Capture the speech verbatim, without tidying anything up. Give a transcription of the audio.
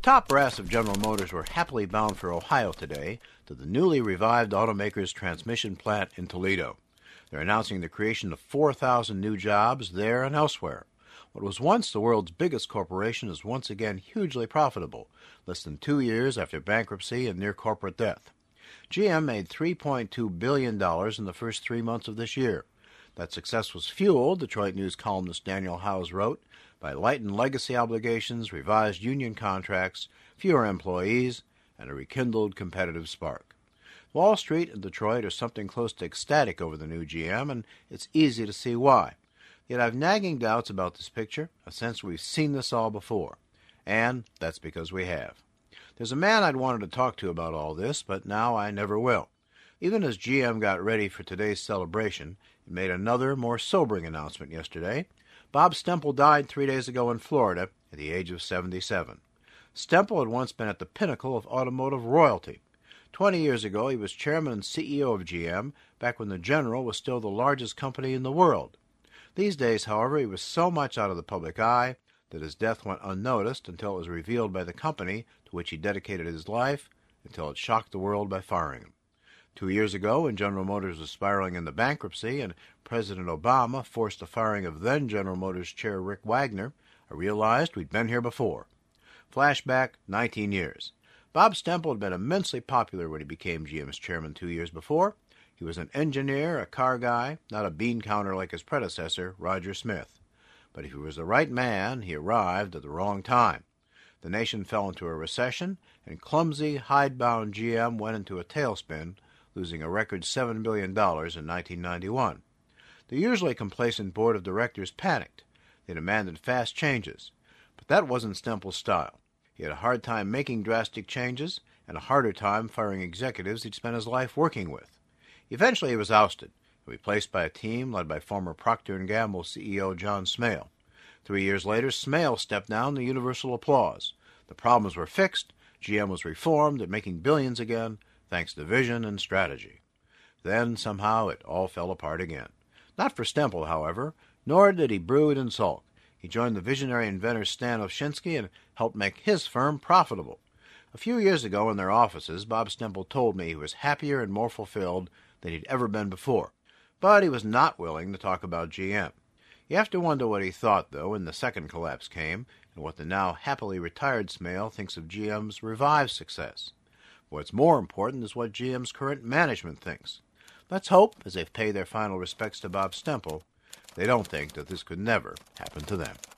top brass of General Motors were happily bound for Ohio today to the newly revived automaker's transmission plant in Toledo. They're announcing the creation of four thousand new jobs there and elsewhere. What was once the world's biggest corporation is once again hugely profitable, less than two years after bankruptcy and near corporate death. G M made three point two billion dollars in the first three months of this year. That success was fueled, Detroit News columnist Daniel Howes wrote, by lightened legacy obligations, revised union contracts, fewer employees, and a rekindled competitive spark. Wall Street and Detroit are something close to ecstatic over the new G M, and it's easy to see why. Yet I've nagging doubts about this picture, a sense we've seen this all before. And that's because we have. There's a man I'd wanted to talk to about all this, but now I never will. Even as G M got ready for today's celebration, it made another, more sobering announcement yesterday. Bob Stempel died three days ago in Florida at the age of seventy-seven. Stempel had once been at the pinnacle of automotive royalty. Twenty years ago, he was chairman and C E O of G M, back when the General was still the largest company in the world. These days, however, he was so much out of the public eye that his death went unnoticed until it was revealed by the company to which he dedicated his life, until it shocked the world by firing him. Two years ago, when General Motors was spiraling into bankruptcy and President Obama forced the firing of then General Motors chair Rick Wagner, I realized we'd been here before. Flashback, nineteen years. Bob Stempel had been immensely popular when he became G M's chairman two years before. He was an engineer, a car guy, not a bean counter like his predecessor, Roger Smith. But if he was the right man, he arrived at the wrong time. The nation fell into a recession, and clumsy, hidebound G M went into a tailspin, losing a record seven billion dollars in nineteen ninety-one. The usually complacent board of directors panicked. They demanded fast changes. But that wasn't Stempel's style. He had a hard time making drastic changes, and a harder time firing executives he'd spent his life working with. Eventually he was ousted, and replaced by a team led by former Procter and Gamble C E O John Smale. Three years later, Smale stepped down to universal applause. The problems were fixed, G M was reformed and making billions again, thanks to vision and strategy. Then, somehow, it all fell apart again. Not for Stempel, however, nor did he brood and sulk. He joined the visionary inventor Stan Ovshinsky and helped make his firm profitable. A few years ago in their offices, Bob Stempel told me he was happier and more fulfilled than he'd ever been before. But he was not willing to talk about G M. You have to wonder what he thought, though, when the second collapse came, and what the now happily retired Smale thinks of G M's revived success. What's more important is what G M's current management thinks. Let's hope, as they pay their final respects to Bob Stempel, they don't think that this could never happen to them.